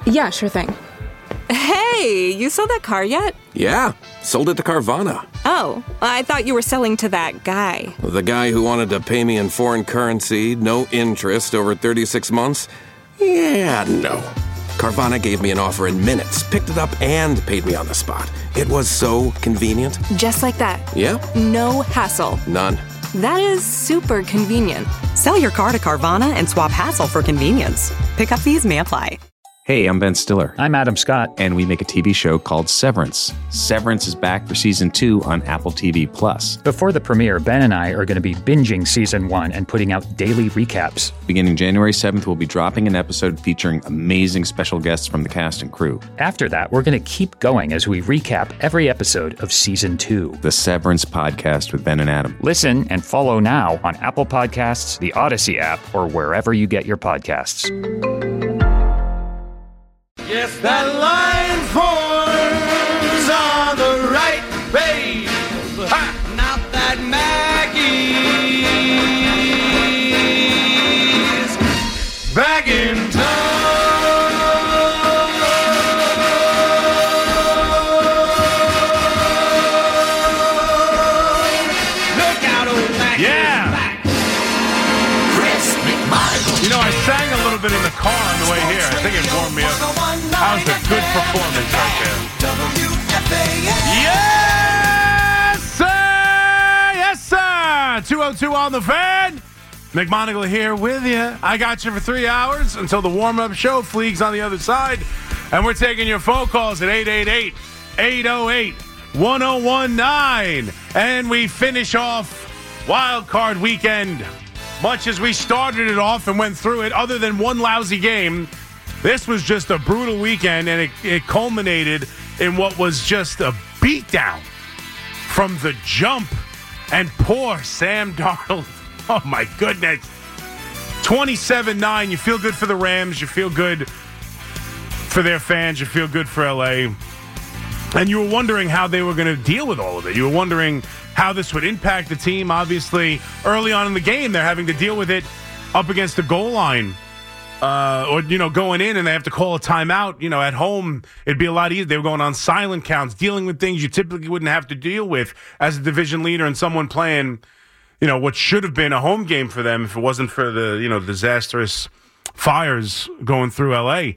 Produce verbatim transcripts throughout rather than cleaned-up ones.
Yeah, sure thing. Hey, you sold that car yet? Yeah, sold it to Carvana. Oh, I thought you were selling to that guy. The guy who wanted to pay me in foreign currency, no interest, over thirty-six months? Yeah, no. Carvana gave me an offer in minutes, picked it up, and paid me on the spot. It was so convenient. Just like that. Yep. No hassle. None. That is super convenient. Sell your car to Carvana and swap hassle for convenience. Pickup fees may apply. Hey, I'm Ben Stiller. I'm Adam Scott. And we make a T V show called Severance. Severance is back for season two on Apple T V Plus. Before the premiere, Ben and I are going to be binging season one and putting out daily recaps. Beginning January seventh, we'll be dropping an episode featuring amazing special guests from the cast and crew. After that, we're going to keep going as we recap every episode of season two. The Severance Podcast with Ben and Adam. Listen and follow now on Apple Podcasts, the Odyssey app, or wherever you get your podcasts. Yes, that line forms on the right, babe. Ha! Not that Maggie's back in town. Look out, old Maggie. Yeah. Back. Chris McMichael. You know, I sang a little bit in the car on the way here. I think it warmed me up. That was a good performance right there. Yes, sir! Yes, sir! two oh two on the fan. McMonagle here with you. I got you for three hours until the warm-up show. Fleegs on the other side. And we're taking your phone calls at eight eight eight, eight oh eight, one oh one nine. And we finish off Wild Card Weekend. Much as we started it off and went through it, other than one lousy game, this was just a brutal weekend, and it, it culminated in what was just a beatdown from the jump. And poor Sam Darnold. Oh, my goodness. twenty-seven nine. You feel good for the Rams. You feel good for their fans. You feel good for L A. And you were wondering how they were going to deal with all of it. You were wondering how this would impact the team. Obviously, early on in the game, they're having to deal with it up against the goal line. Uh, or, you know, going in and they have to call a timeout. You know, at home, it'd be a lot easier. They were going on silent counts, dealing with things you typically wouldn't have to deal with as a division leader and someone playing, you know, what should have been a home game for them if it wasn't for the, you know, disastrous fires going through L A.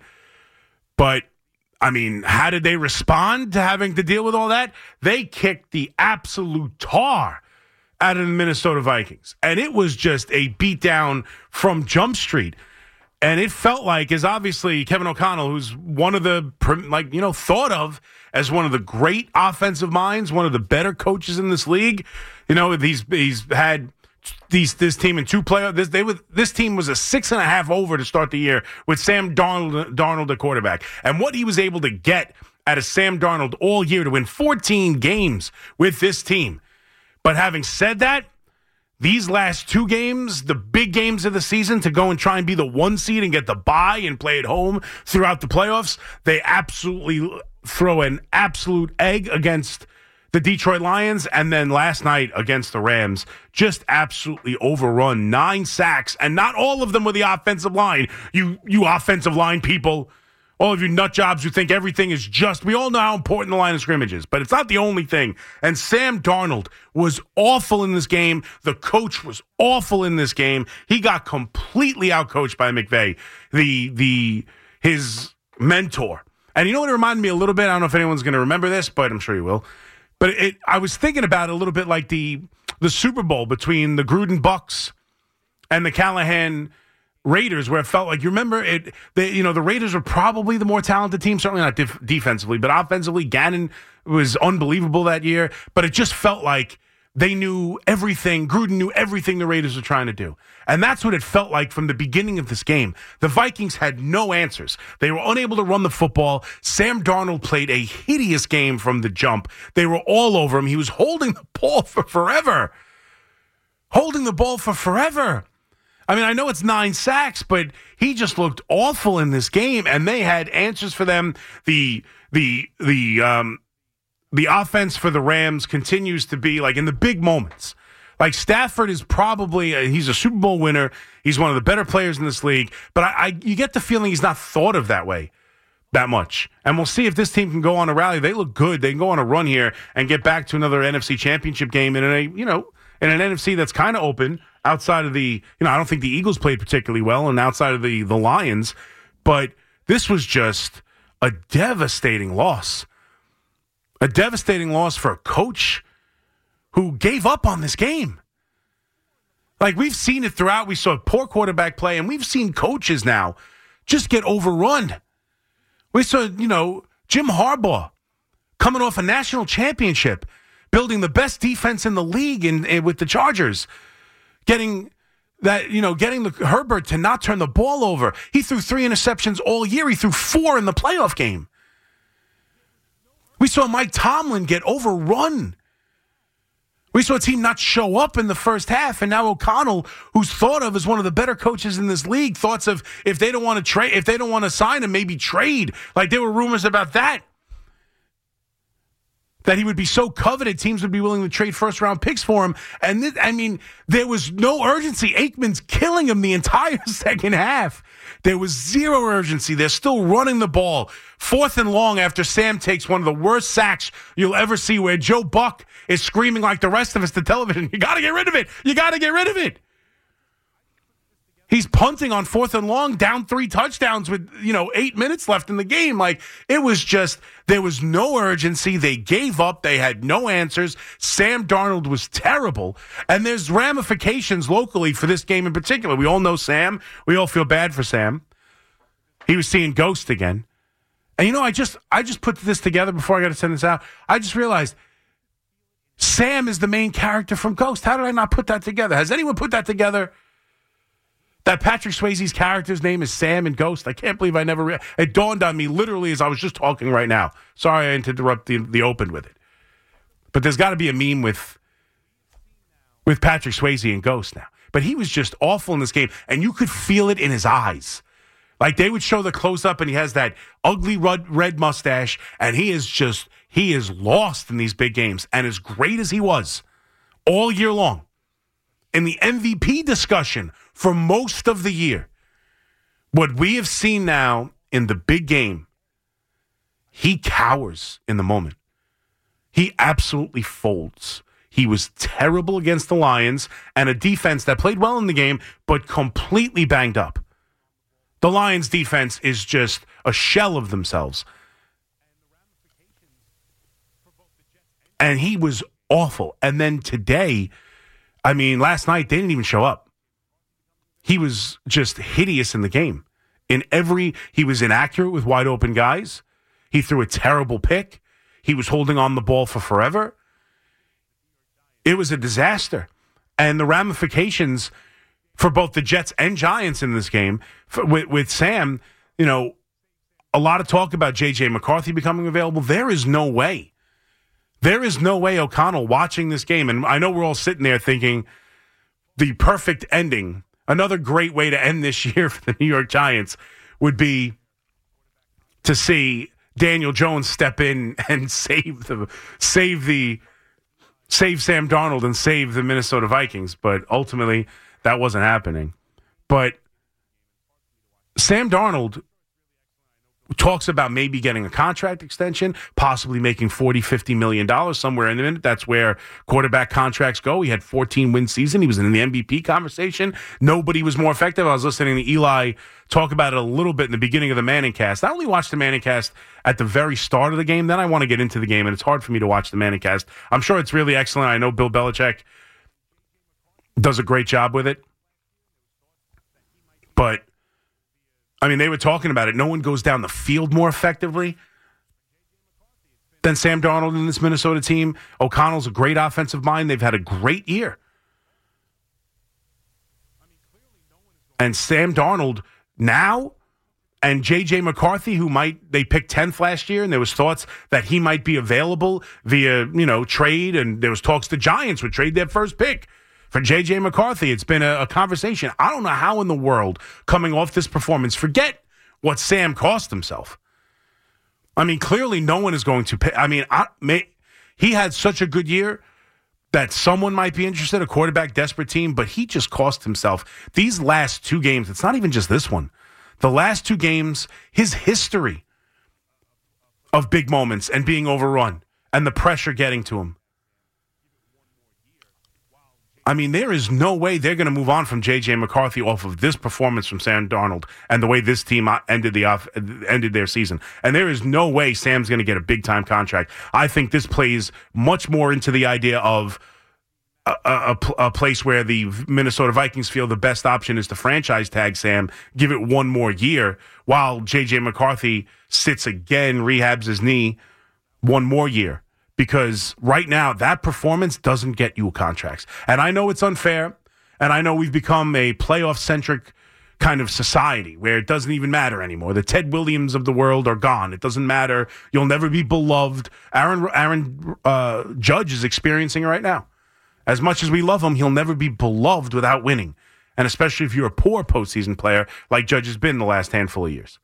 But, I mean, how did they respond to having to deal with all that? They kicked the absolute tar out of the Minnesota Vikings. And it was just a beatdown from Jump Street. And it felt like, as obviously Kevin O'Connell, who's one of the, like, you know, thought of as one of the great offensive minds, one of the better coaches in this league. You know, he's he's had these this team in two playoffs. This they was this team was a six and a half over to start the year with Sam Darnold, Darnold at quarterback, and what he was able to get out of Sam Darnold all year to win fourteen games with this team. But having said that, these last two games, the big games of the season, to go and try and be the one seed and get the bye and play at home throughout the playoffs, they absolutely throw an absolute egg against the Detroit Lions, and then last night against the Rams, just absolutely overrun. Nine sacks, and not all of them were the offensive line. You you offensive line people, all of you nut jobs who think everything is just, we all know how important the line of scrimmage is, but it's not the only thing. And Sam Darnold was awful in this game. The coach was awful in this game. He got completely outcoached by McVay, the the his mentor. And you know what it reminded me a little bit? I don't know if anyone's going to remember this, but I'm sure you will. But it, I was thinking about it a little bit like the the Super Bowl between the Gruden Bucks and the Callahan Raiders, where it felt like, you remember it, they, you know, the Raiders were probably the more talented team, certainly not def- defensively, but offensively, Gannon was unbelievable that year. But it just felt like they knew everything. Gruden knew everything the Raiders were trying to do. And that's what it felt like from the beginning of this game. The Vikings had no answers. They were unable to run the football. Sam Darnold played a hideous game from the jump. They were all over him. He was holding the ball for forever. Holding the ball for forever. I mean, I know it's nine sacks, but he just looked awful in this game, and they had answers for them. The, the, the, um, The offense for the Rams continues to be, like, in the big moments. Like, Stafford is probably, a, he's a Super Bowl winner. He's one of the better players in this league. But I, I, you get the feeling he's not thought of that way that much. And we'll see if this team can go on a rally. They look good. They can go on a run here and get back to another N F C championship game in a, you know, in an N F C that's kind of open outside of the, you know, I don't think the Eagles played particularly well and outside of the, the Lions, but this was just a devastating loss. A devastating loss for a coach who gave up on this game. Like, we've seen it throughout. We saw poor quarterback play, and we've seen coaches now just get overrun. We saw, you know, Jim Harbaugh coming off a national championship, building the best defense in the league in, in, with the Chargers, getting that, you know, getting the Herbert to not turn the ball over. He threw three interceptions all year. He threw four in the playoff game. We saw Mike Tomlin get overrun. We saw a team not show up in the first half, and now O'Connell, who's thought of as one of the better coaches in this league, thoughts of if they don't want to trade, if they don't want to sign him, maybe trade. Like, there were rumors about that. That he would be so coveted, teams would be willing to trade first-round picks for him. And, th- I mean, there was no urgency. Aikman's killing him the entire second half. There was zero urgency. They're still running the ball. Fourth and long after Sam takes one of the worst sacks you'll ever see, where Joe Buck is screaming like the rest of us to television, you got to get rid of it. You got to get rid of it. He's punting on fourth and long, down three touchdowns with, you know, eight minutes left in the game. Like, it was just, there was no urgency. They gave up. They had no answers. Sam Darnold was terrible. And there's ramifications locally for this game in particular. We all know Sam. We all feel bad for Sam. He was seeing ghosts again. And, you know, I just, I just put this together before I got to send this out. I just realized Sam is the main character from Ghost. How did I not put that together? Has anyone put that together? That Patrick Swayze's character's name is Sam in Ghost. I can't believe I never... Re- it dawned on me literally as I was just talking right now. Sorry I interrupt the, the open with it. But there's got to be a meme with, with Patrick Swayze in Ghost now. But he was just awful in this game, and you could feel it in his eyes. Like, they would show the close-up, and he has that ugly red, red mustache, and he is just... He is lost in these big games. And as great as he was all year long, in the M V P discussion for most of the year, what we have seen now in the big game, he cowers in the moment. He absolutely folds. He was terrible against the Lions and a defense that played well in the game, but completely banged up. The Lions defense is just a shell of themselves. And he was awful. And then today, I mean, last night, they didn't even show up. He was just hideous in the game. In every, he was inaccurate with wide open guys. He threw a terrible pick. He was holding on the ball for forever. It was a disaster. And the ramifications for both the Jets and Giants in this game, for, with, with Sam, you know, a lot of talk about J J McCarthy becoming available. There is no way. There is no way O'Connell watching this game, and I know we're all sitting there thinking the perfect ending, another great way to end this year for the New York Giants would be to see Daniel Jones step in and save the save the save Sam Darnold and save the Minnesota Vikings, but ultimately that wasn't happening. But Sam Darnold talks about maybe getting a contract extension, possibly making forty, fifty million dollars somewhere in the minute. That's where quarterback contracts go. He had fourteen win season. He was in the M V P conversation. Nobody was more effective. I was listening to Eli talk about it a little bit in the beginning of the Manning cast. I only watched the Manning cast at the very start of the game. Then I want to get into the game, and it's hard for me to watch the Manning cast. I'm sure it's really excellent. I know Bill Belichick does a great job with it. But I mean, they were talking about it. No one goes down the field more effectively than Sam Darnold in this Minnesota team. O'Connell's a great offensive mind. They've had a great year. And Sam Darnold now, and J J McCarthy, who might, they picked tenth last year, and there was thoughts that he might be available via, you know, trade, and there was talks the Giants would trade their first pick for J J McCarthy. It's been a, a conversation. I don't know how in the world, coming off this performance, forget what Sam cost himself. I mean, clearly no one is going to pay. I mean, I, may, he had such a good year that someone might be interested, a quarterback desperate team, but he just cost himself. These last two games, it's not even just this one. The last two games, his history of big moments and being overrun and the pressure getting to him. I mean, there is no way they're going to move on from J J. McCarthy off of this performance from Sam Darnold and the way this team ended the off, ended their season. And there is no way Sam's going to get a big-time contract. I think this plays much more into the idea of a, a, a place where the Minnesota Vikings feel the best option is to franchise tag Sam, give it one more year, while J J. McCarthy sits again, rehabs his knee, one more year. Because right now, that performance doesn't get you contracts. And I know it's unfair, and I know we've become a playoff-centric kind of society where it doesn't even matter anymore. The Ted Williams of the world are gone. It doesn't matter. You'll never be beloved. Aaron Aaron uh, Judge is experiencing it right now. As much as we love him, he'll never be beloved without winning, and especially if you're a poor postseason player like Judge has been the last handful of years.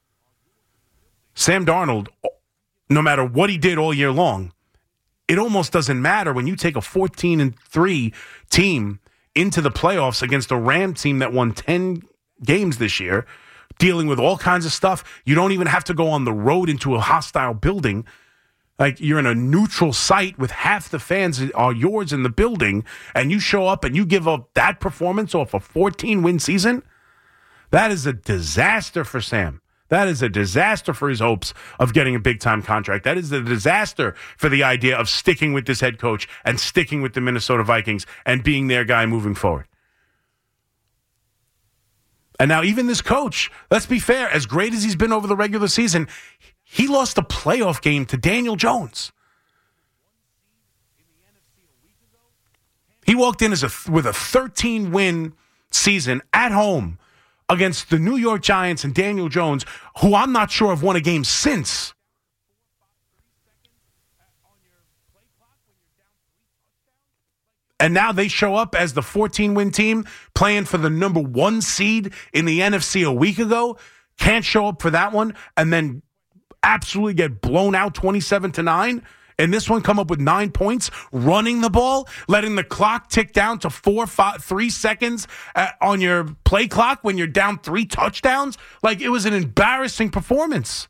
Sam Darnold, no matter what he did all year long, it almost doesn't matter when you take a fourteen and three team into the playoffs against a Ram team that won ten games this year, dealing with all kinds of stuff. You don't even have to go on the road into a hostile building. Like, you're in a neutral site with half the fans are yours in the building, and you show up and you give up that performance off a fourteen-win season. That is a disaster for Sam. That is a disaster for his hopes of getting a big-time contract. That is a disaster for the idea of sticking with this head coach and sticking with the Minnesota Vikings and being their guy moving forward. And now even this coach, let's be fair, as great as he's been over the regular season, he lost a playoff game to Daniel Jones. He walked in as a with a thirteen-win season at home against the New York Giants and Daniel Jones, who I'm not sure have won a game since. And now they show up as the fourteen-win team playing for the number one seed in the N F C a week ago. Can't show up for that one and then absolutely get blown out twenty-seven to nine. And this one come up with nine points, running the ball, letting the clock tick down to four, five, three seconds uh, on your play clock when you're down three touchdowns. Like, it was an embarrassing performance.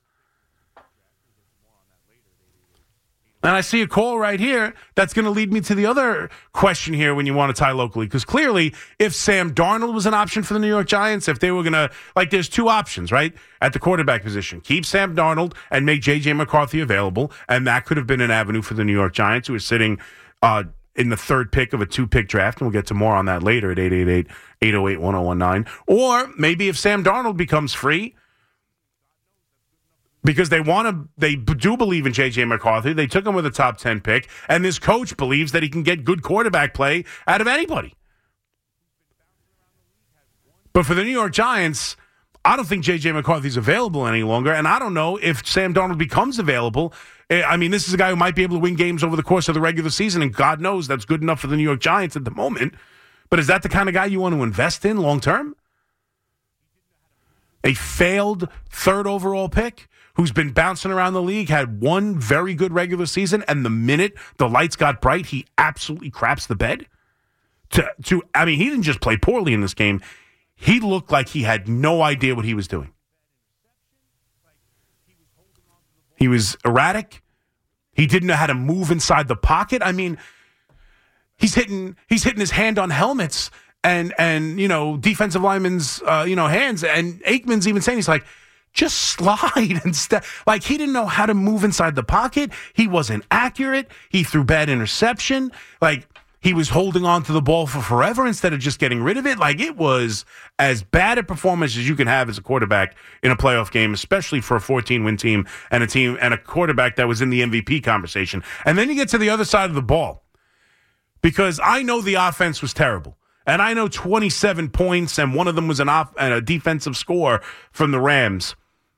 And I see a call right here that's going to lead me to the other question here when you want to tie locally. Because clearly, if Sam Darnold was an option for the New York Giants, if they were going to, like, there's two options, right, at the quarterback position. Keep Sam Darnold and make J J. McCarthy available. And that could have been an avenue for the New York Giants, who are sitting uh, in the third pick of a two-pick draft. And we'll get to more on that later at eight eight eight, eight oh eight, one oh one nine. Or maybe if Sam Darnold becomes free, because they want to, they do believe in J J. McCarthy. They took him with a top ten pick, and this coach believes that he can get good quarterback play out of anybody. But for the New York Giants, I don't think J J. McCarthy's available any longer, and I don't know if Sam Darnold becomes available. I mean, this is a guy who might be able to win games over the course of the regular season, and God knows that's good enough for the New York Giants at the moment. But is that the kind of guy you want to invest in long term? A failed third overall pick who's been bouncing around the league, had one very good regular season, and the minute the lights got bright, he absolutely craps the bed? To, to, I mean, he didn't just play poorly in this game. He looked like he had no idea what he was doing. He was erratic. He didn't know how to move inside the pocket. I mean, he's hitting he's hitting his hand on helmets and, and you know, defensive linemen's, uh, you know, hands. And Aikman's even saying, he's like, just slide instead. Like, he didn't know how to move inside the pocket. He wasn't accurate. He threw bad interception. Like, he was holding on to the ball for forever instead of just getting rid of it. Like, it was as bad a performance as you can have as a quarterback in a playoff game, especially for a fourteen-win team and a team and a quarterback that was in the M V P conversation. And then you get to the other side of the ball, because I know the offense was terrible. And I know twenty-seven points, and one of them was an off and a defensive score from the Rams.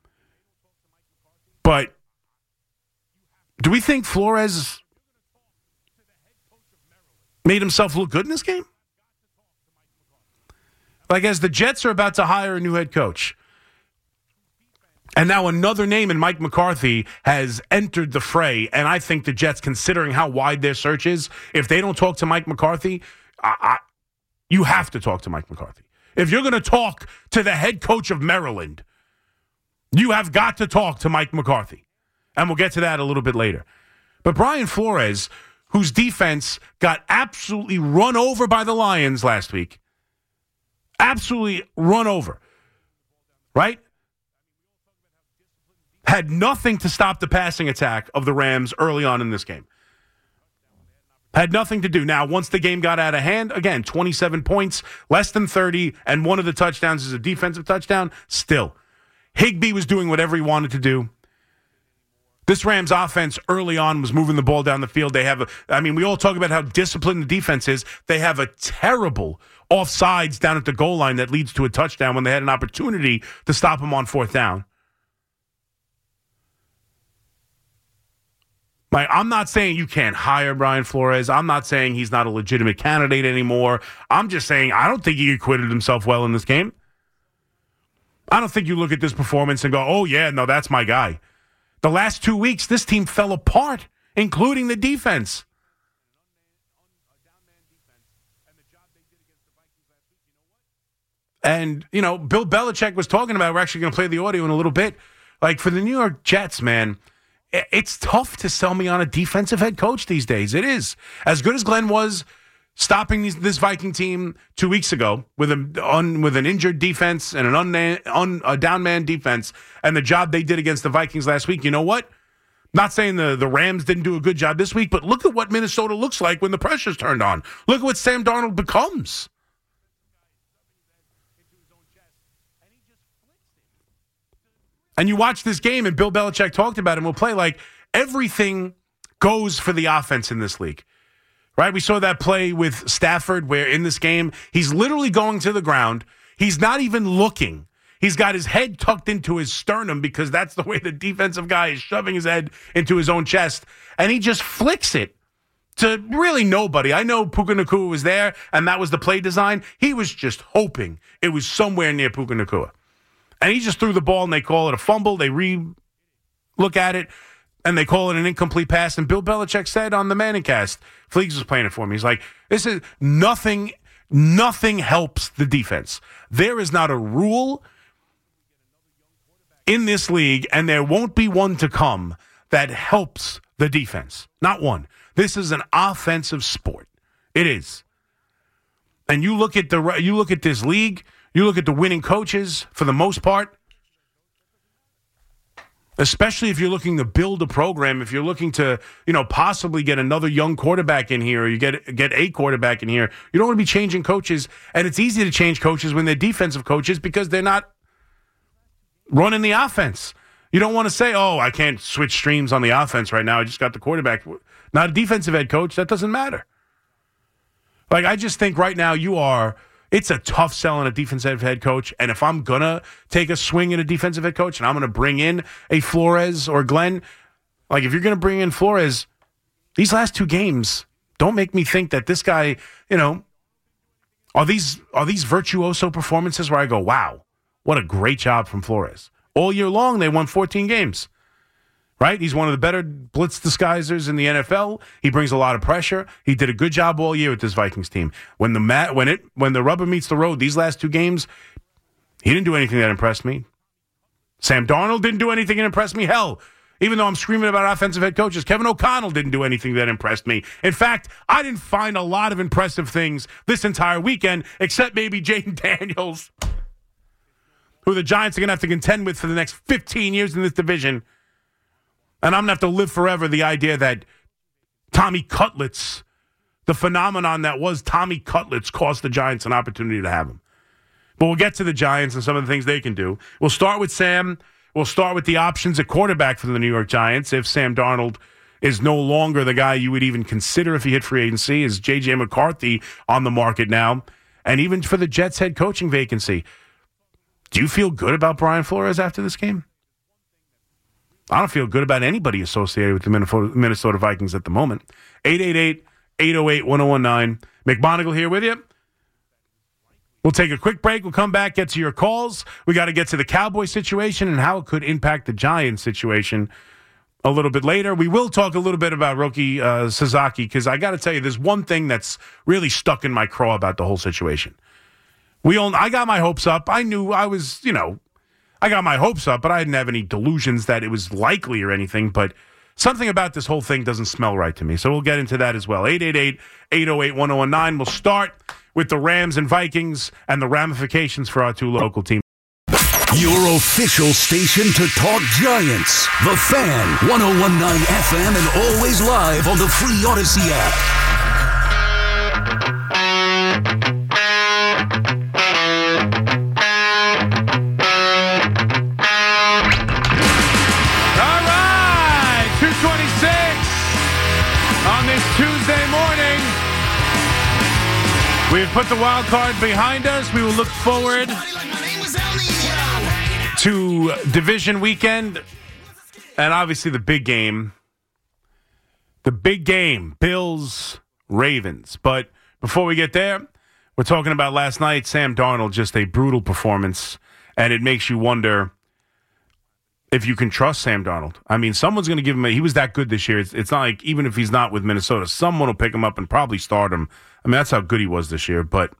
But do we think Flores made himself look good in this game? Like, as the Jets are about to hire a new head coach, and now another name in Mike McCarthy has entered the fray, and I think the Jets, considering how wide their search is, if they don't talk to Mike McCarthy, I, I, you have to talk to Mike McCarthy. If you're going to talk to the head coach of Maryland, you have got to talk to Mike McCarthy. And we'll get to that a little bit later. But Brian Flores, whose defense got absolutely run over by the Lions last week, absolutely run over, right? Had nothing to stop the passing attack of the Rams early on in this game. Had nothing to do. Now, once the game got out of hand, again, twenty-seven points, less than thirty, and one of the touchdowns is a defensive touchdown. Still, Higbee was doing whatever he wanted to do. This Rams offense early on was moving the ball down the field. They have a, I mean, we all talk about how disciplined the defense is. They have a terrible offsides down at the goal line that leads to a touchdown when they had an opportunity to stop them on fourth down. Like, I'm not saying you can't hire Brian Flores. I'm not saying he's not a legitimate candidate anymore. I'm just saying I don't think he acquitted himself well in this game. I don't think you look at this performance and go, oh, yeah, no, that's my guy. The last two weeks, this team fell apart, including the defense. And, you know, Bill Belichick was talking about, we're actually going to play the audio in a little bit. Like, for the New York Jets, man, it's tough to sell me on a defensive head coach these days. It is. As good as Glenn was stopping these, this Viking team two weeks ago with, a, un, with an injured defense and an un, un, a down man defense and the job they did against the Vikings last week, you know what? Not saying the, the Rams didn't do a good job this week, but look at what Minnesota looks like when the pressure's turned on. Look at what Sam Darnold becomes. And you watch this game, and Bill Belichick talked about it, and we'll play like everything goes for the offense in this league. Right? We saw that play with Stafford where in this game, he's literally going to the ground. He's not even looking. He's got his head tucked into his sternum because that's the way the defensive guy is shoving his head into his own chest. And he just flicks it to really nobody. I know Puka Nacua was there, and that was the play design. He was just hoping it was somewhere near Puka Nacua. And he just threw the ball, and they call it a fumble. They re-look at it, and they call it an incomplete pass. And Bill Belichick said on the Manningcast, Fleegs was playing it for me. He's like, "This is nothing. Nothing helps the defense. There is not a rule in this league, and there won't be one to come that helps the defense. Not one. This is an offensive sport. It is. And you look at the you look at this league." You look at the winning coaches, for the most part, especially if you're looking to build a program, if you're looking to, you know, possibly get another young quarterback in here, or you get get a quarterback in here, you don't want to be changing coaches. And it's easy to change coaches when they're defensive coaches because they're not running the offense. You don't want to say, oh, I can't switch streams on the offense right now. I just got the quarterback. Not a defensive head coach. That doesn't matter. Like, I just think right now you are... It's a tough sell on a defensive head coach, and if I'm going to take a swing at a defensive head coach and I'm going to bring in a Flores or Glenn, like if you're going to bring in Flores, these last two games don't make me think that this guy, you know, are these are these virtuoso performances where I go, wow, what a great job from Flores. All year long, they won fourteen games. Right? He's one of the better blitz disguisers in the N F L. He brings a lot of pressure. He did a good job all year with this Vikings team. When the mat, when it when the rubber meets the road, these last two games, he didn't do anything that impressed me. Sam Darnold didn't do anything that impressed me. Hell, even though I'm screaming about offensive head coaches, Kevin O'Connell didn't do anything that impressed me. In fact, I didn't find a lot of impressive things this entire weekend, except maybe Jaden Daniels, who the Giants are going to have to contend with for the next fifteen years in this division. And I'm going to have to live forever the idea that Tommy Cutlets, the phenomenon that was Tommy Cutlets, cost the Giants an opportunity to have him. But we'll get to the Giants and some of the things they can do. We'll start with Sam. We'll start with the options at quarterback for the New York Giants. If Sam Darnold is no longer the guy you would even consider if he hit free agency, is J J McCarthy on the market now? And even for the Jets head coaching vacancy, do you feel good about Brian Flores after this game? I don't feel good about anybody associated with the Minnesota Vikings at the moment. eight eight eight, eight oh eight, one oh one nine. McMonigal here with you. We'll take a quick break. We'll come back, get to your calls. We got to get to the Cowboy situation and how it could impact the Giants situation a little bit later. We will talk a little bit about Roki uh, Sasaki because I got to tell you, there's one thing that's really stuck in my craw about the whole situation. We all, I got my hopes up. I knew I was, you know, I got my hopes up, but I didn't have any delusions that it was likely or anything. But something about this whole thing doesn't smell right to me. So we'll get into that as well. eight eight eight, eight oh eight, one oh one nine. We'll start with the Rams and Vikings and the ramifications for our two local teams. Your official station to talk Giants. The Fan, one oh one point nine F M, and always live on the free Odyssey app. All right, two twenty-six on this Tuesday morning. We've put the wild card behind us. We will look forward to division weekend, and obviously the big game. The big game, Bills, Ravens. But before we get there, we're talking about last night, Sam Darnold, just a brutal performance, and it makes you wonder if you can trust Sam Darnold. I mean, someone's going to give him a, he was that good this year. It's, it's not like, even if he's not with Minnesota, someone will pick him up and probably start him. I mean, that's how good he was this year, but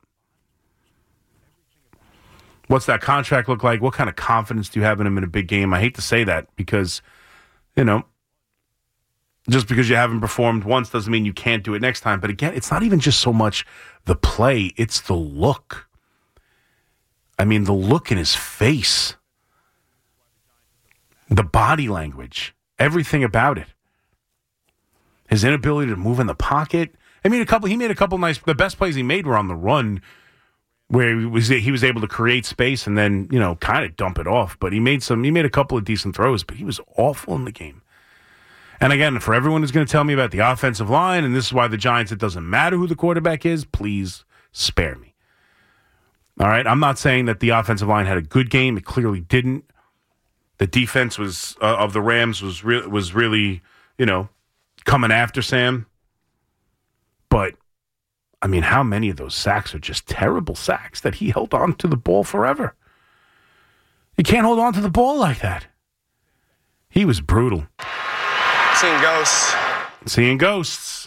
what's that contract look like? What kind of confidence do you have in him in a big game? I hate to say that because, you know, just because you haven't performed once doesn't mean you can't do it next time. But again, it's not even just so much the play, it's the look. I mean, the look in his face, the body language, everything about it. His inability to move in the pocket. I mean, a couple. He made a couple nice. The best plays he made were on the run, where he was he was able to create space and then, you know, kind of dump it off. But he made some. He made a couple of decent throws, but he was awful in the game. And again, for everyone who's going to tell me about the offensive line, and this is why the Giants, it doesn't matter who the quarterback is, please spare me. All right, I'm not saying that the offensive line had a good game. It clearly didn't. The defense was uh, of the Rams was re- was really, you know, coming after Sam. But I mean, how many of those sacks are just terrible sacks that he held on to the ball forever? You can't hold on to the ball like that. He was brutal. Seeing ghosts. Seeing ghosts.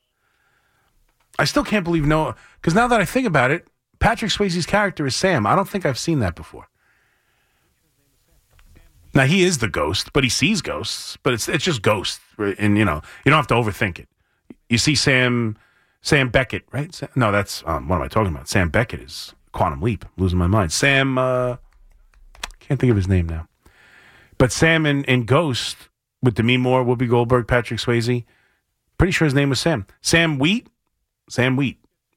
I still can't believe no, because now that I think about it, Patrick Swayze's character is Sam. I don't think I've seen that before. Now, he is the ghost, but he sees ghosts, but it's it's just ghosts. And, you know, you don't have to overthink it. You see Sam... Sam Beckett, right? Sam, no, that's, um, what am I talking about? Sam Beckett is Quantum Leap. I'm losing my mind. Sam, uh, can't think of his name now. But Sam in, in Ghost, with Demi Moore, Whoopi Goldberg, Patrick Swayze, pretty sure his name was Sam. Sam Wheat? Sam Wheat.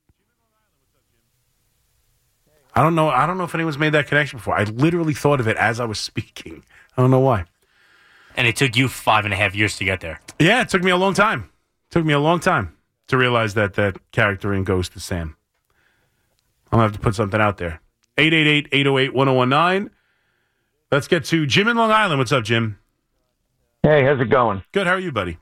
I don't know. I don't know if anyone's made that connection before. I literally thought of it as I was speaking. I don't know why. And it took you five and a half years to get there. Yeah, it took me a long time. It took me a long time to realize that that character in Ghost is Sam. I'm going to have to put something out there. eight eight eight, eight oh eight, one oh one nine. Let's get to Jim in Long Island. What's up, Jim? Hey, how's it going? Good. How are you, buddy?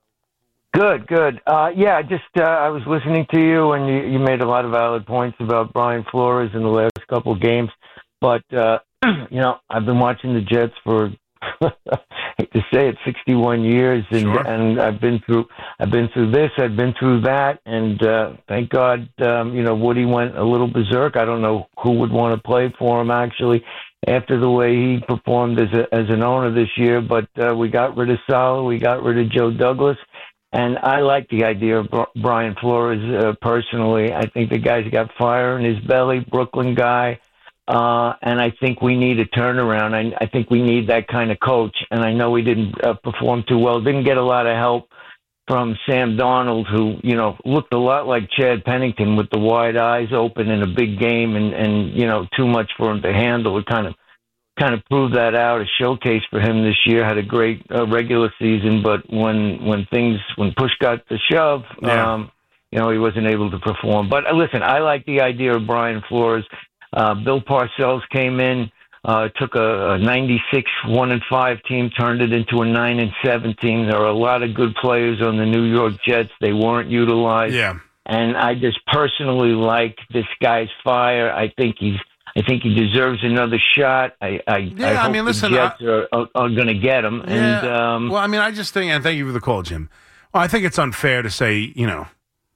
Good, good. Uh, yeah, just uh, I was listening to you, and you, you made a lot of valid points about Brian Flores in the last couple of games. But, uh, you know, I've been watching the Jets for... I hate to say it, sixty-one years, and Sure. and I've been through, I've been through this, I've been through that, and uh, thank God, um, you know, Woody went a little berserk. I don't know who would want to play for him actually after the way he performed as a, as an owner this year. But uh, we got rid of Sala, we got rid of Joe Douglas, and I like the idea of Brian Flores uh, personally. I think the guy's got fire in his belly, Brooklyn guy. Uh, and I think we need a turnaround. I, I think we need that kind of coach. And I know he didn't uh, perform too well. Didn't get a lot of help from Sam Darnold, who, you know, looked a lot like Chad Pennington with the wide eyes open in a big game and, and you know, too much for him to handle. It kind of kind of proved that out, a showcase for him this year. Had a great uh, regular season, but when when things, when push got to shove, Yeah. um, you know, he wasn't able to perform. But uh, listen, I like the idea of Brian Flores. Uh, Bill Parcells came in, uh, took a, a ninety-six one and five team, turned it into a nine and seven team. There are a lot of good players on the New York Jets. They weren't utilized. Yeah. And I just personally like this guy's fire. I think he's, I think he deserves another shot. I, I, Yeah, I I hope mean, listen, the Jets I- are, are, are going to get him. And, Yeah. um, well, I mean, I just think, and thank you for the call, Jim. Well, I think it's unfair to say, you know,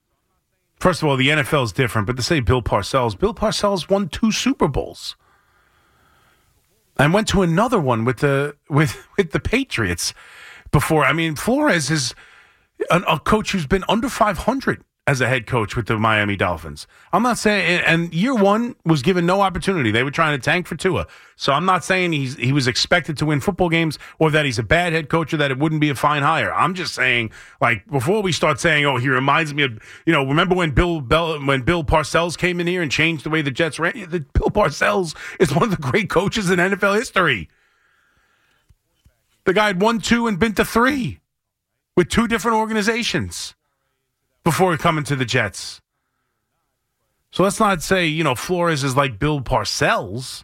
first of all, the N F L is different, but to say Bill Parcells, Bill Parcells won two Super Bowls. and went to another one with the with with the Patriots before. I mean, Flores is a, a coach who's been under five hundred as a head coach with the Miami Dolphins. I'm not saying, and year one was given no opportunity. They were trying to tank for Tua. So I'm not saying he's he was expected to win football games or that he's a bad head coach or that it wouldn't be a fine hire. I'm just saying, like, before we start saying, oh, he reminds me of, you know, remember when Bill Bell, when Bill Parcells came in here and changed the way the Jets ran? The, Bill Parcells is one of the great coaches in N F L history. The guy had won two and been to three with two different organizations before coming to the Jets. So let's not say, you know, Flores is like Bill Parcells.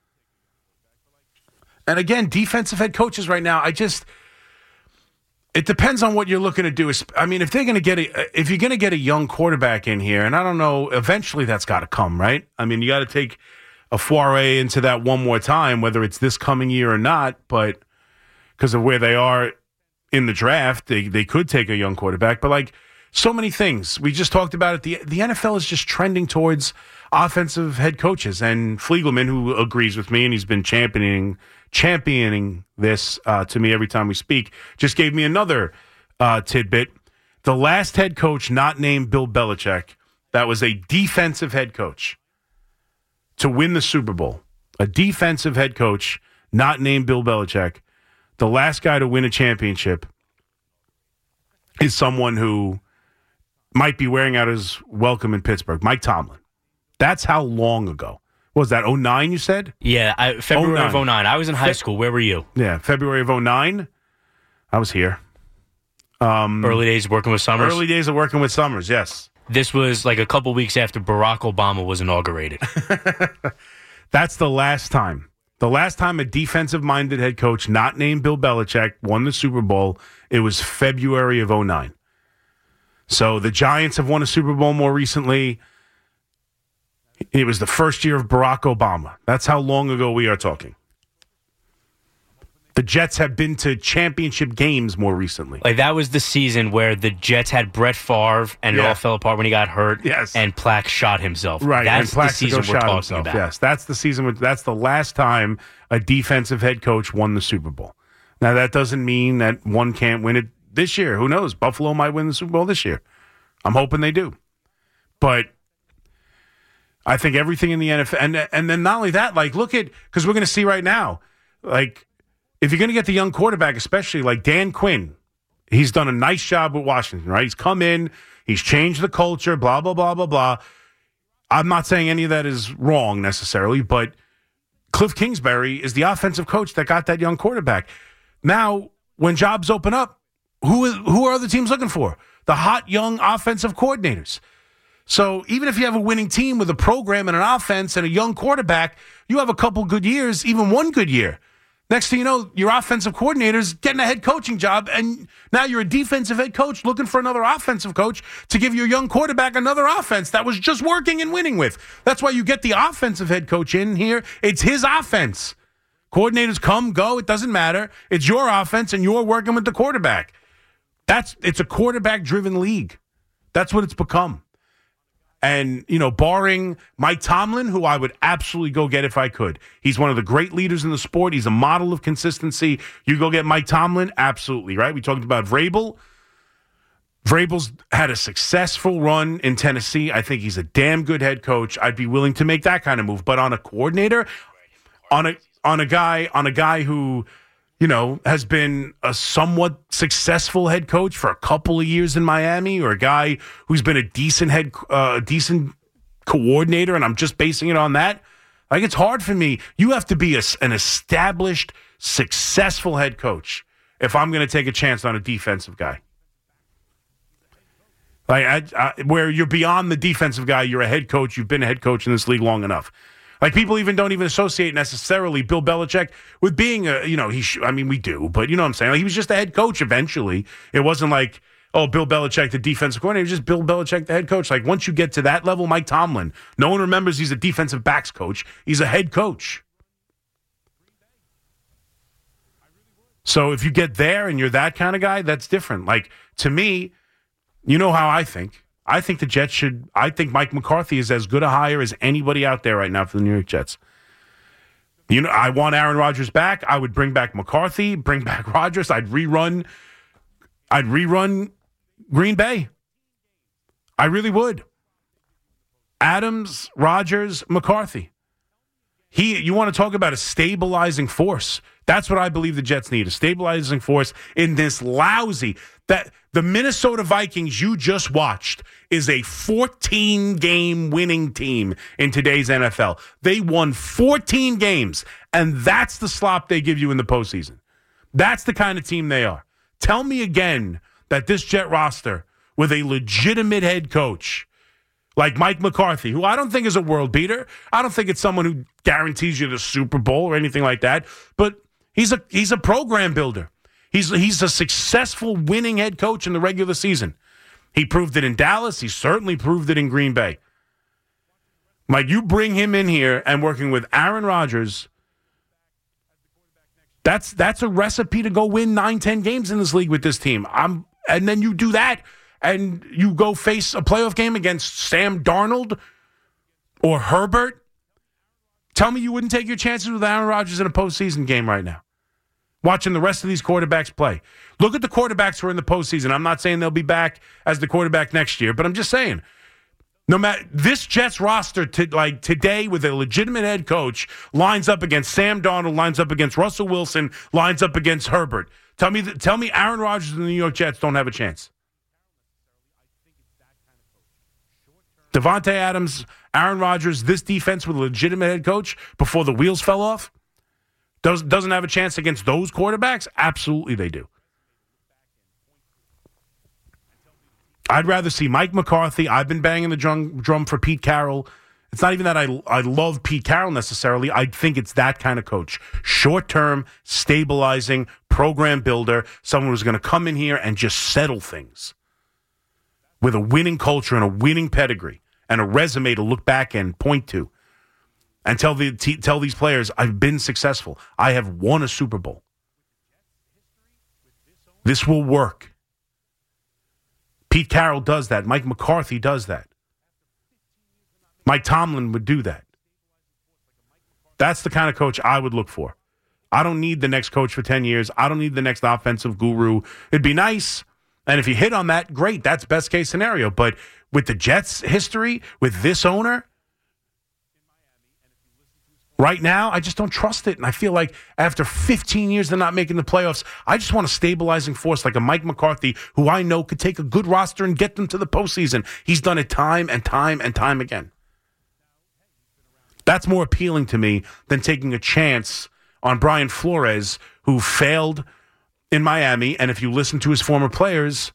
And again, defensive head coaches right now, I just, it depends on what you're looking to do. I mean, if they're going to get a, if you're going to get a young quarterback in here, and I don't know, eventually that's got to come, right? I mean, you got to take a foray into that one more time, whether it's this coming year or not, but because of where they are in the draft, they, they could take a young quarterback, but like, so many things. We just talked about it. The, the N F L is just trending towards offensive head coaches. And Fliegelman, who agrees with me, and he's been championing championing this uh, to me every time we speak, just gave me another uh, tidbit. The last head coach not named Bill Belichick, that was a defensive head coach to win the Super Bowl. A defensive head coach not named Bill Belichick. The last guy to win a championship is someone who might be wearing out his welcome in Pittsburgh. Mike Tomlin. That's how long ago. What was that, oh nine you said? Yeah, I, February oh nine. Of oh nine. I was in high Fe- school. Where were you? Yeah, February of oh nine. I was here. Um, early days of working with Summers? Early days of working with Summers, yes. This was like a couple weeks after Barack Obama was inaugurated. That's the last time. The last time a defensive-minded head coach not named Bill Belichick won the Super Bowl, it was February of oh nine. So the Giants have won a Super Bowl more recently. It was the first year of Barack Obama. That's how long ago we are talking. The Jets have been to championship games more recently. Like that was the season where the Jets had Brett Favre and yeah. it all fell apart when he got hurt. Yes. And Plax shot himself. Right. That's and the season we're talking himself. about. Yes. That's the season. That's the last time a defensive head coach won the Super Bowl. Now, that doesn't mean that one can't win it this year. Who knows? Buffalo might win the Super Bowl this year. I'm hoping they do. But I think everything in the N F L, and, and then not only that, like look at, because we're going to see right now, like if you're going to get the young quarterback, especially like Dan Quinn, he's done a nice job with Washington, right? He's come in, he's changed the culture, blah, blah, blah, blah, blah. I'm not saying any of that is wrong necessarily, but Cliff Kingsbury is the offensive coach that got that young quarterback. Now, when jobs open up, who is, who are other teams looking for? The hot young offensive coordinators. So even if you have a winning team with a program and an offense and a young quarterback, you have a couple good years, even one good year. Next thing you know, your offensive coordinator's getting a head coaching job, and now you're a defensive head coach looking for another offensive coach to give your young quarterback another offense that was just working and winning with. That's why you get the offensive head coach in here. It's his offense. Coordinators come, go, it doesn't matter. It's your offense, and you're working with the quarterback. That's it's a quarterback-driven league. That's what it's become. And, you know, barring Mike Tomlin, who I would absolutely go get if I could. He's one of the great leaders in the sport. He's a model of consistency. You go get Mike Tomlin, absolutely, right? We talked about Vrabel. Vrabel's had a successful run in Tennessee. I think he's a damn good head coach. I'd be willing to make that kind of move. But on a coordinator, on a on a guy, on a guy who, you know, has been a somewhat successful head coach for a couple of years in Miami, or a guy who's been a decent head, uh, decent coordinator, and I'm just basing it on that. Like, it's hard for me. You have to be a, an established, successful head coach if I'm going to take a chance on a defensive guy. Like, I, I, where you're beyond the defensive guy, you're a head coach. You've been a head coach in this league long enough. Like, people even don't even associate necessarily Bill Belichick with being a, you know, he. Sh- I mean, we do, but you know what I'm saying? Like, he was just a head coach eventually. It wasn't like, oh, Bill Belichick, the defensive coordinator. It was just Bill Belichick, the head coach. Like, once you get to that level, Mike Tomlin, no one remembers he's a defensive backs coach. He's a head coach. So if you get there and you're that kind of guy, that's different. Like, to me, you know how I think. I think the Jets should, I think Mike McCarthy is as good a hire as anybody out there right now for the New York Jets. You know, I want Aaron Rodgers back. I would bring back McCarthy, bring back Rodgers. I'd rerun. I'd rerun Green Bay. I really would. Adams, Rodgers, McCarthy. He, you want to talk about a stabilizing force? That's what I believe the Jets need, a stabilizing force in this lousy. That the Minnesota Vikings you just watched is a fourteen-game winning team in today's N F L. They won fourteen games, and that's the slop they give you in the postseason. That's the kind of team they are. Tell me again that this Jet roster with a legitimate head coach like Mike McCarthy, who I don't think is a world beater. I don't think it's someone who guarantees you the Super Bowl or anything like that. But he's a he's a program builder. He's he's a successful winning head coach in the regular season. He proved it in Dallas. He certainly proved it in Green Bay. Mike, you bring him in here and working with Aaron Rodgers, that's that's a recipe to go win nine, ten games in this league with this team. I'm, and then you do that, and you go face a playoff game against Sam Darnold or Herbert. Tell me you wouldn't take your chances with Aaron Rodgers in a postseason game right now. Watching the rest of these quarterbacks play. Look at the quarterbacks who are in the postseason. I'm not saying they'll be back as the quarterback next year, but I'm just saying, no matter this Jets roster, to, like today with a legitimate head coach, lines up against Sam Darnold, lines up against Russell Wilson, lines up against Herbert. Tell me, tell me, Aaron Rodgers and the New York Jets don't have a chance. Devontae Adams, Aaron Rodgers, this defense with a legitimate head coach before the wheels fell off. Does, doesn't have a chance against those quarterbacks? Absolutely they do. I'd rather see Mike McCarthy. I've been banging the drum, drum for Pete Carroll. It's not even that I, I love Pete Carroll necessarily. I think it's that kind of coach. Short-term, stabilizing, program builder, someone who's going to come in here and just settle things with a winning culture and a winning pedigree and a resume to look back and point to. And tell the t- tell these players, I've been successful. I have won a Super Bowl. This will work. Pete Carroll does that. Mike McCarthy does that. Mike Tomlin would do that. That's the kind of coach I would look for. I don't need the next coach for ten years. I don't need the next offensive guru. It'd be nice. And if you hit on that, great. That's best case scenario. But with the Jets' history, with this owner, right now, I just don't trust it. And I feel like after fifteen years of not making the playoffs, I just want a stabilizing force like a Mike McCarthy, who I know could take a good roster and get them to the postseason. He's done it time and time and time again. That's more appealing to me than taking a chance on Brian Flores, who failed in Miami. And if you listen to his former players,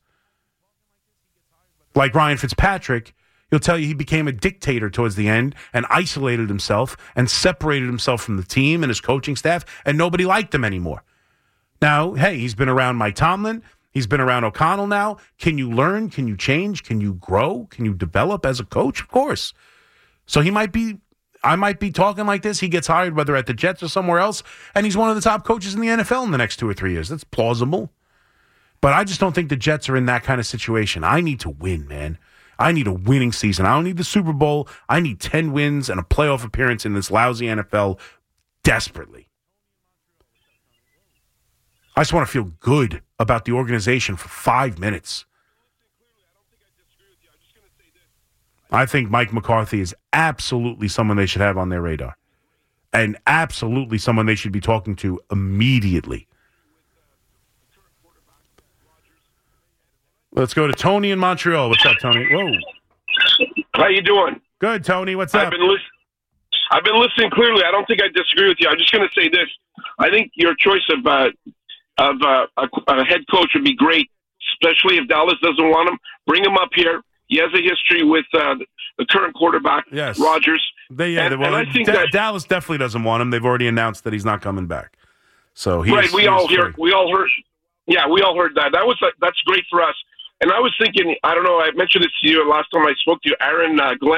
like Ryan Fitzpatrick, he'll tell you he became a dictator towards the end and isolated himself and separated himself from the team and his coaching staff, and nobody liked him anymore. Now, hey, he's been around Mike Tomlin. He's been around O'Connell now. Can you learn? Can you change? Can you grow? Can you develop as a coach? Of course. So he might be, I might be talking like this. He gets hired, whether at the Jets or somewhere else, and he's one of the top coaches in the N F L in the next two or three years. That's plausible. But I just don't think the Jets are in that kind of situation. I need to win, man. I need a winning season. I don't need the Super Bowl. I need ten wins and a playoff appearance in this lousy N F L desperately. I just want to feel good about the organization for five minutes. I think Mike McCarthy is absolutely someone they should have on their radar. And absolutely someone they should be talking to immediately. Let's go to Tony in Montreal. What's up, Tony? Whoa. How you doing? Good, Tony. What's up? I've been, lis- I've been listening clearly. I don't think I disagree with you. I'm just going to say this. I think your choice of uh, of uh, a, a head coach would be great, especially if Dallas doesn't want him. Bring him up here. He has a history with uh, the current quarterback, yes. Rodgers. They, yeah, and, well, and I think D- that, Dallas definitely doesn't want him. They've already announced that he's not coming back. So he's, right, we he's all hear, free. we all heard. Yeah, we all heard that. That was that's great for us. And I was thinking, I don't know, I mentioned this to you last time I spoke to you, Aaron uh, Glenn.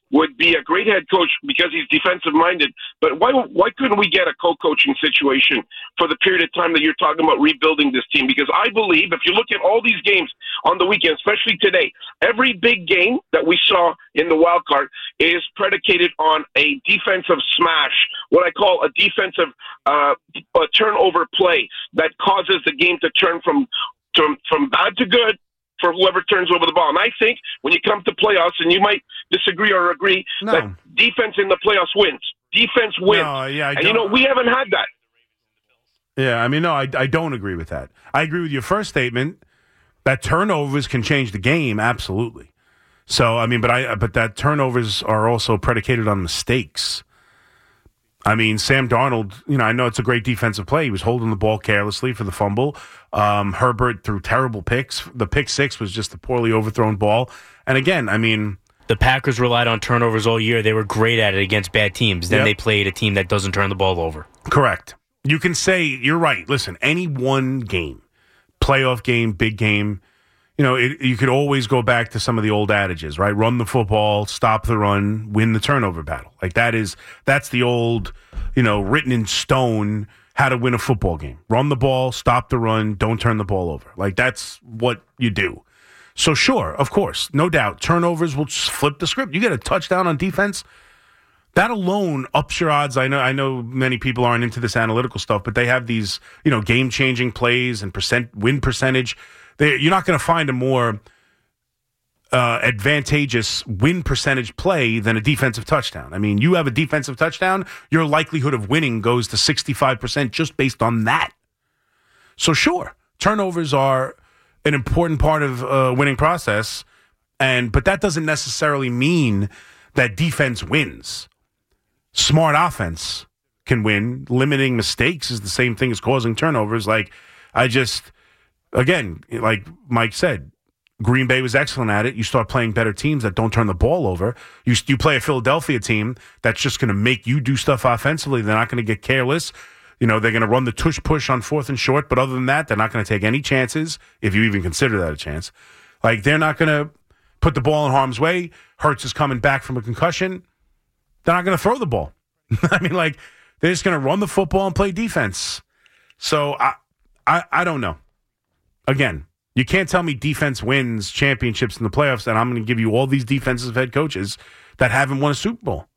would be a great head coach because he's defensive minded. But why why couldn't we get a co-coaching situation for the period of time that you're talking about rebuilding this team? Because I believe if you look at all these games on the weekend, especially today, every big game that we saw in the wild card is predicated on a defensive smash, what I call a defensive uh, a turnover play that causes the game to turn from from, from bad to good for whoever turns over the ball. And I think when you come to playoffs, and you might disagree or agree, no. that defense in the playoffs wins. Defense wins. No, yeah, I and, you know, we haven't had that. Yeah, I mean, no, I, I don't agree with that. I agree with your first statement that turnovers can change the game, absolutely. So, I mean, but I but that turnovers are also predicated on mistakes. I mean, Sam Darnold, you know, I know it's a great defensive play. He was holding the ball carelessly for the fumble. Um, Herbert threw terrible picks. The pick six was just a poorly overthrown ball. And again, I mean... The Packers relied on turnovers all year. They were great at it against bad teams. Then Yep. they played a team that doesn't turn the ball over. Correct. You can say, you're right. Listen, any one game, playoff game, big game, you know, it, you could always go back to some of the old adages, right? Run the football, stop the run, win the turnover battle. Like that is, that's the old, you know, written in stone how to win a football game. Run the ball, stop the run, don't turn the ball over. Like that's what you do. So sure, of course, no doubt, turnovers will just flip the script. You get a touchdown on defense, that alone ups your odds. I know I know many people aren't into this analytical stuff, but they have these, you know, game-changing plays and percent win percentage. They, you're not going to find a more uh, advantageous win percentage play than a defensive touchdown. I mean, you have a defensive touchdown, your likelihood of winning goes to sixty-five percent just based on that. So sure, turnovers are an important part of a winning process, and but that doesn't necessarily mean that defense wins. Smart offense can win. Limiting mistakes is the same thing as causing turnovers. Like, I just, again, like Mike said, Green Bay was excellent at it. You start playing better teams that don't turn the ball over. You you play a Philadelphia team that's just going to make you do stuff offensively. They're not going to get careless. You know, they're going to run the tush push on fourth and short, but other than that, they're not going to take any chances, if you even consider that a chance. Like, they're not going to put the ball in harm's way. Hurts is coming back from a concussion. They're not going to throw the ball. I mean, like, they're just going to run the football and play defense. So, I, I I don't know. Again, you can't tell me defense wins championships in the playoffs, and I'm going to give you all these defensive head coaches that haven't won a Super Bowl.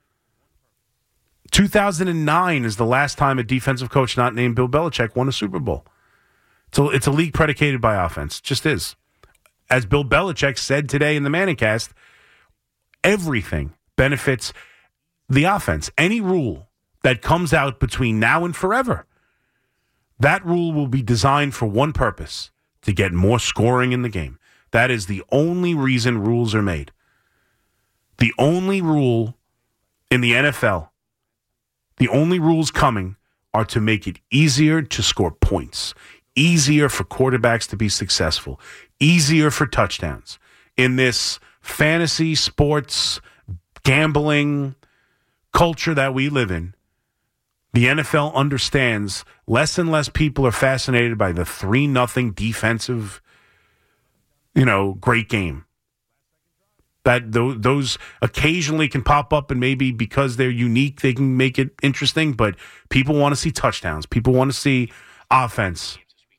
two thousand nine is the last time a defensive coach not named Bill Belichick won a Super Bowl. It's a, it's a league predicated by offense. It just is. As Bill Belichick said today in the Manningcast, everything benefits the offense. Any rule that comes out between now and forever, that rule will be designed for one purpose, to get more scoring in the game. That is the only reason rules are made. The only rule in the N F L, the only rules coming are to make it easier to score points, easier for quarterbacks to be successful, easier for touchdowns. In this fantasy, sports, gambling culture that we live in, the N F L understands less and less people are fascinated by the three nothing defensive, you know, great game. That those, those occasionally can pop up, and maybe because they're unique, they can make it interesting, but people want to see touchdowns. People want to see offense.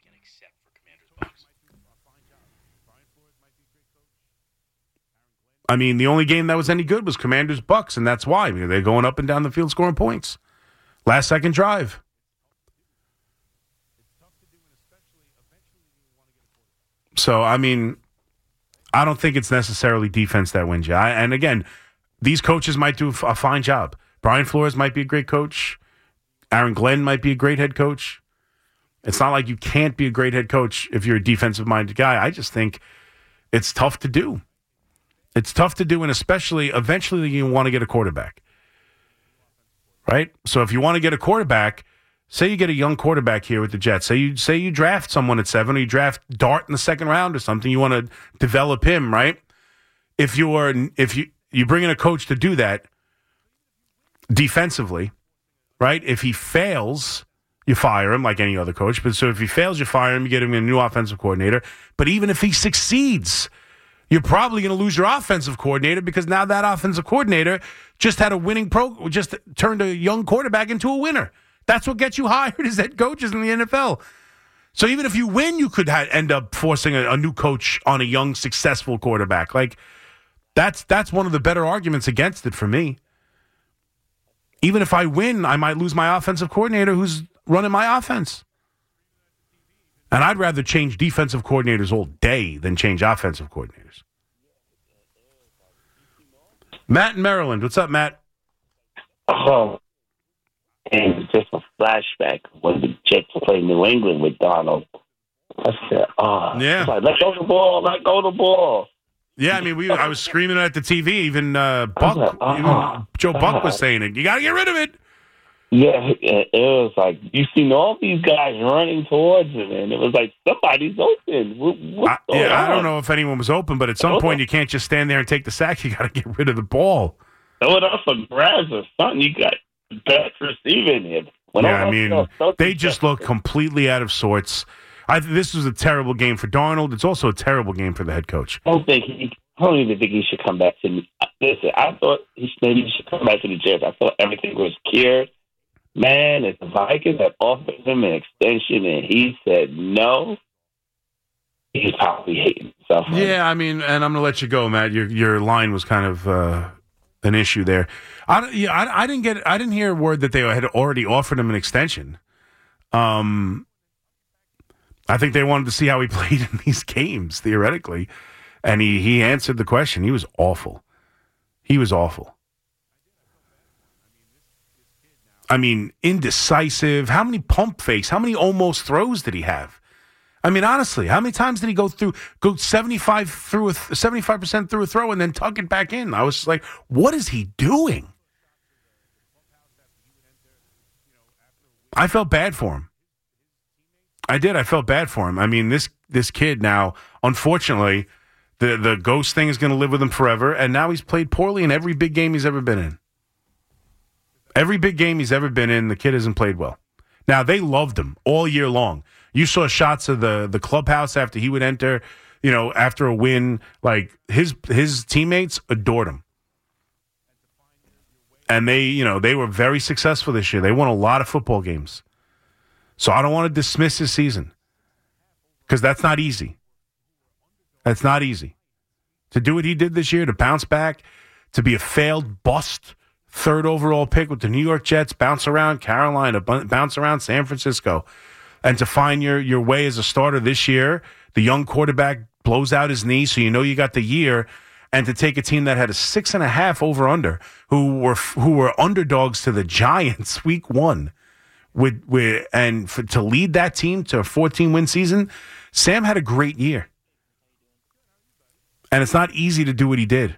I mean, the only game that was any good was Commanders-Bucks, and that's why. They're going up and down the field scoring points. Last second drive. So, I mean, I don't think it's necessarily defense that wins you. I, and again, these coaches might do a fine job. Brian Flores might be a great coach. Aaron Glenn might be a great head coach. It's not like you can't be a great head coach if you're a defensive-minded guy. I just think it's tough to do. It's tough to do, and especially eventually you want to get a quarterback. Right? So if you want to get a quarterback, say you get a young quarterback here with the Jets. Say you say you draft someone at seven, or you draft Dart in the second round or something. You want to develop him, right? If you're if you you bring in a coach to do that defensively, right? If he fails, you fire him like any other coach. But so if he fails, you fire him. You get him a new offensive coordinator. But even if he succeeds, You're probably going to lose your offensive coordinator because now that offensive coordinator just had a winning pro, just turned a young quarterback into a winner. That's what gets you hired as head coaches in the N F L. So even if you win, you could ha- end up forcing a, a new coach on a young, successful quarterback. Like that's that's one of the better arguments against it for me. Even if I win, I might lose my offensive coordinator who's running my offense. And I'd rather change defensive coordinators all day than change offensive coordinators. Matt in Maryland. What's up, Matt? Oh, and just a flashback when the Jets played New England with Donald. I said, oh, yeah. Like, let go the ball, let go the ball. Yeah, I mean, we. I was screaming at the T V. Even uh, Buck, like, oh, even Joe Buck God. was saying it. You got to get rid of it. Yeah, it was like you seen all these guys running towards him, and it was like somebody's open. What, what's I, going yeah, on? I don't know if anyone was open, but at some point you can't just stand there and take the sack. You got to get rid of the ball. Throw it up for grabs or something. You got the best receiver in here. When yeah, I all mean, else goes, they just look completely out of sorts. I, this was a terrible game for Darnold. It's also a terrible game for the head coach. I don't think he. I don't even think he should come back to me. Listen, I thought he should, maybe he should come back to the Jets. I thought everything was cured. Man, if the Vikings had offered him an extension and he said no, he's probably hating himself. Right? Yeah, I mean, and I'm going to let you go, Matt. Your your line was kind of uh, an issue there. I, yeah, I, I didn't get. I didn't hear word that they had already offered him an extension. Um, I think they wanted to see how he played in these games theoretically, and he he answered the question. He was awful. He was awful. I mean, indecisive. How many pump fakes? How many almost throws did he have? I mean, honestly, how many times did he go through, go seventy-five through a seventy-five percent through a throw and then tuck it back in? I was just like, what is he doing? I felt bad for him. I did. I felt bad for him. I mean, this this kid now, unfortunately, the the ghost thing is going to live with him forever, and now he's played poorly in every big game he's ever been in. Every big game he's ever been in, the kid hasn't played well. Now, they loved him all year long. You saw shots of the the clubhouse after he would enter, you know, after a win. Like, his his teammates adored him. And they, you know, they were very successful this year. They won a lot of football games. So I don't want to dismiss his season because that's not easy. That's not easy. To do what he did this year, to bounce back, to be a failed bust, third overall pick with the New York Jets, bounce around Carolina, bounce around San Francisco, and to find your, your way as a starter this year, the young quarterback blows out his knee, so you know you got the year, and to take a team that had a six and a half over under, who were who were underdogs to the Giants week one, with with and for, to lead that team to a fourteen win season, Sam had a great year, and it's not easy to do what he did,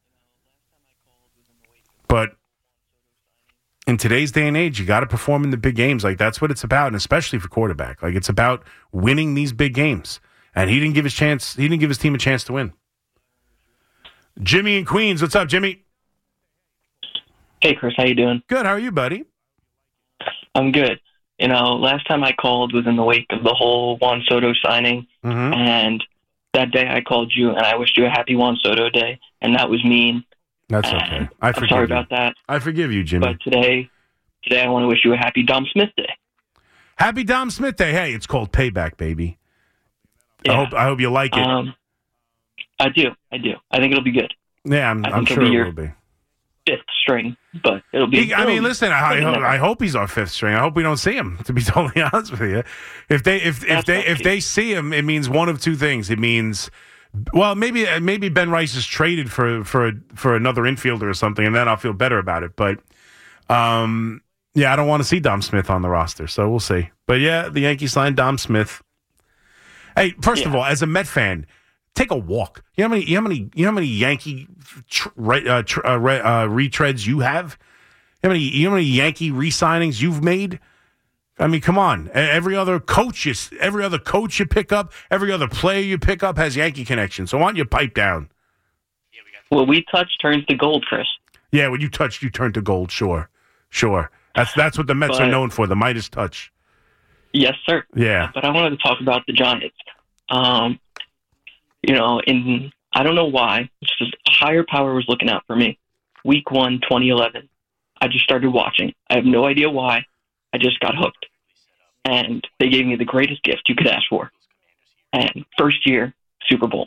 but in today's day and age, you got to perform in the big games. Like, that's what it's about, and especially for quarterback. Like, it's about winning these big games. And he didn't give his chance. He didn't give his team a chance to win. Jimmy in Queens, what's up, Jimmy? Hey, Chris, how you doing? Good. How are you, buddy? I'm good. You know, last time I called was in the wake of the whole Juan Soto signing, mm-hmm. and that day I called you, and I wished you a happy Juan Soto day, and that was mean. That's okay. I I'm forgive sorry you. about that. I forgive you, Jimmy. But today, today I want to wish you a happy Dom Smith Day. Happy Dom Smith Day. Hey, it's called payback, baby. Yeah. I hope I hope you like it. Um, I do. I do. I think it'll be good. Yeah, I'm, I I'm think sure it'll be it your will be. Fifth string, but it'll be. He, I mean, listen. I, I, hope, I hope he's our fifth string. I hope we don't see him. To be totally honest with you, if they if if they if they see him, it means one of two things. It means, well, maybe maybe Ben Rice is traded for for for another infielder or something, and then I'll feel better about it. But, um, yeah, I don't want to see Dom Smith on the roster, so we'll see. But yeah, the Yankees signed Dom Smith. Hey, first yeah. of all, as a Met fan, take a walk. You know how many you know how many you know how many Yankee tr- uh, tr- uh, uh, retreads you have? You know how many you know how many Yankee re-signings you've made? I mean, come on. Every other coach is every other coach you pick up, every other player you pick up has Yankee connection. So why don't you pipe down? Well, we touch turns to gold, Chris. Yeah, when you touch, you turn to gold. Sure, sure. That's that's what the Mets but, are known for, the Midas touch. Yes, sir. Yeah. But I wanted to talk about the Giants. Um, you know, in I don't know why. It's just a higher power was looking out for me. Week one, twenty eleven. I just started watching. I have no idea why. I just got hooked. And they gave me the greatest gift you could ask for. And first year, Super Bowl.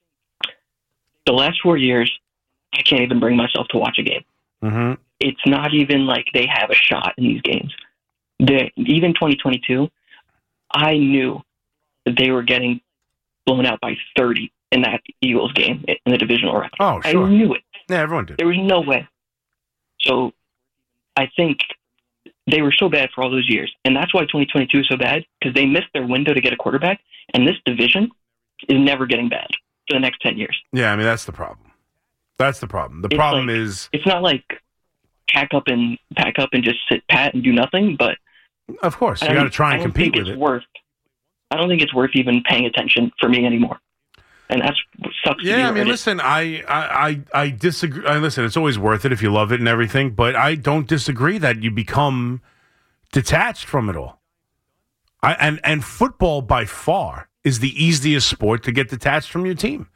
The last four years, I can't even bring myself to watch a game. Mm-hmm. It's not even like they have a shot in these games. They, even twenty twenty-two, I knew that they were getting blown out by thirty in that Eagles game in the divisional round. Oh, sure. I knew it. Yeah, everyone did. There was no way. So I think they were so bad for all those years. And that's why twenty twenty-two is so bad, because they missed their window to get a quarterback. And this division is never getting bad for the next ten years. Yeah, I mean, that's the problem. That's the problem. The It's problem like- is... It's not like pack up and pack up and just sit pat and do nothing, but... Of course, you I got to don't- try I and don't compete think with it's it. Worth, I don't think it's worth even paying attention for me anymore. And that's what sucks to be Yeah, I mean, Reddit. listen, I, I, I, I disagree. I, listen, it's always worth it if you love it and everything, but I don't disagree that you become detached from it all. I, and, and football, by far, is the easiest sport to get detached from your team.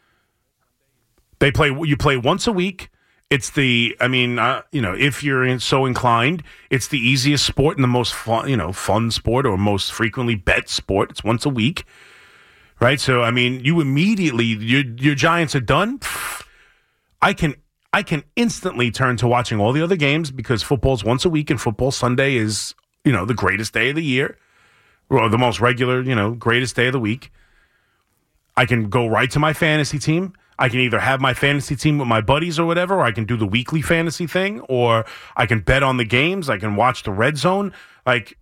They play. You play once a week. It's the, I mean, uh, you know, if you're in, so inclined, it's the easiest sport and the most fun, you know, fun sport or most frequently bet sport. It's once a week. Right, so I mean, you immediately your your Giants are done. Pfft, I can I can instantly turn to watching all the other games because football's once a week and football Sunday is, you know, the greatest day of the year, or the most regular, you know, greatest day of the week. I can go right to my fantasy team. I can either have my fantasy team with my buddies or whatever, or I can do the weekly fantasy thing, or I can bet on the games. I can watch the red zone, like.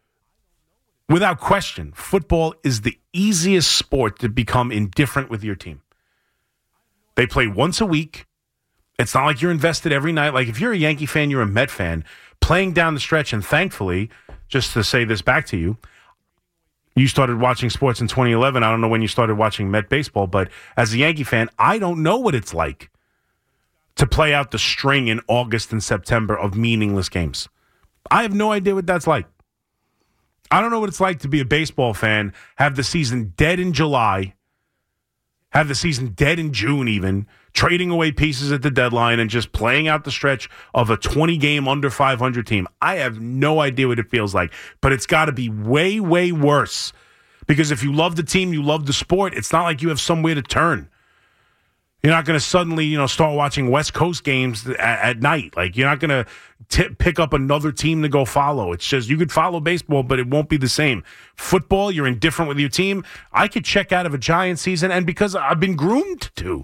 Without question, football is the easiest sport to become indifferent with your team. They play once a week. It's not like you're invested every night. Like if you're a Yankee fan, you're a Met fan, playing down the stretch, and thankfully, just to say this back to you, you started watching sports in twenty eleven. I don't know when you started watching Met baseball, but as a Yankee fan, I don't know what it's like to play out the string in August and September of meaningless games. I have no idea what that's like. I don't know what it's like to be a baseball fan, have the season dead in July, have the season dead in June even, trading away pieces at the deadline and just playing out the stretch of a twenty-game under five hundred team. I have no idea what it feels like, but it's got to be way, way worse because if you love the team, you love the sport, it's not like you have somewhere to turn. You're not going to suddenly, you know, start watching West Coast games at, at night. Like, you're not going to pick up another team to go follow. It's just, you could follow baseball, but it won't be the same. Football, you're indifferent with your team. I could check out of a Giants season, and because I've been groomed to.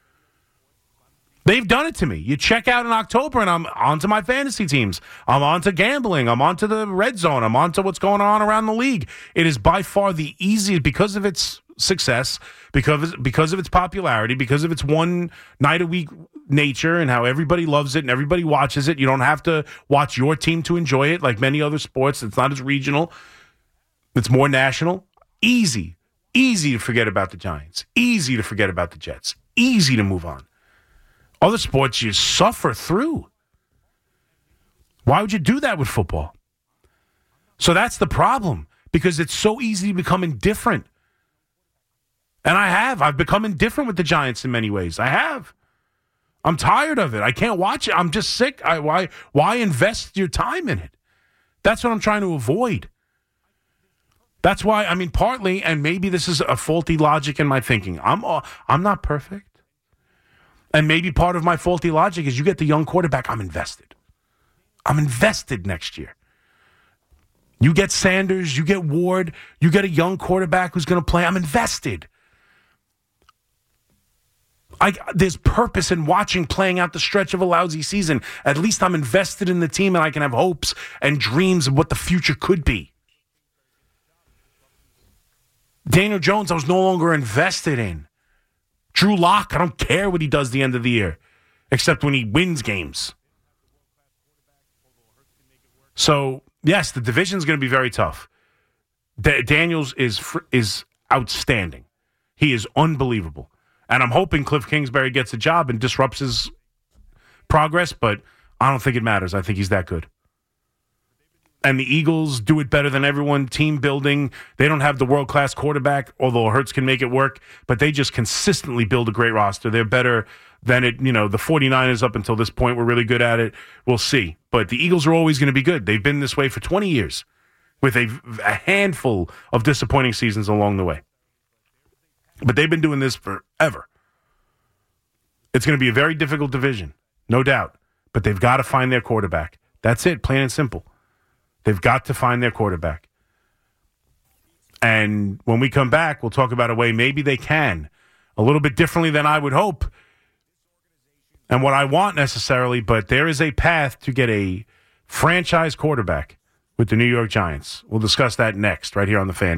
They've done it to me. You check out in October, and I'm on to my fantasy teams. I'm on to gambling. I'm on to the red zone. I'm on to what's going on around the league. It is by far the easiest, because of its success, because because of its popularity, because of its one night a week nature and how everybody loves it and everybody watches it. You don't have to watch your team to enjoy it like many other sports. It's not as regional. It's more national. Easy, easy to forget about the Giants. Easy to forget about the Jets. Easy to move on. Other sports you suffer through. Why would you do that with football? So that's the problem, because it's so easy to become indifferent. And I have. I've become indifferent with the Giants in many ways. I have. I'm tired of it. I can't watch it. I'm just sick. I, why, why invest your time in it? That's what I'm trying to avoid. That's why, I mean, partly, and maybe this is a faulty logic in my thinking. I'm, uh, I'm not perfect. And maybe part of my faulty logic is you get the young quarterback, I'm invested. I'm invested next year. You get Sanders, you get Ward, you get a young quarterback who's going to play, I'm invested. I, there's purpose in watching playing out the stretch of a lousy season. At least I'm invested in the team and I can have hopes and dreams of what the future could be. Daniel Jones, I was no longer invested in. Drew Lock, I don't care what he does the end of the year, except when he wins games. So, yes, the division's going to be very tough. D- Daniels is fr- is outstanding. He is unbelievable. And I'm hoping Cliff Kingsbury gets a job and disrupts his progress, but I don't think it matters. I think he's that good. and the Eagles do it better than everyone. Team building. They don't have the world-class quarterback, although Hurts can make it work, but they just consistently build a great roster. They're better than it, you know, the 49ers up until this point were really good at it. We'll see. But the Eagles are always going to be good. They've been this way for twenty years with a, a handful of disappointing seasons along the way. But they've been doing this forever. It's going to be a very difficult division, no doubt. But they've got to find their quarterback. That's it, plain and simple. They've got to find their quarterback. And when we come back, we'll talk about a way maybe they can. A little bit differently than I would hope and what I want necessarily, but there is a path to get a franchise quarterback with the New York Giants. We'll discuss that next, right here on The Fan.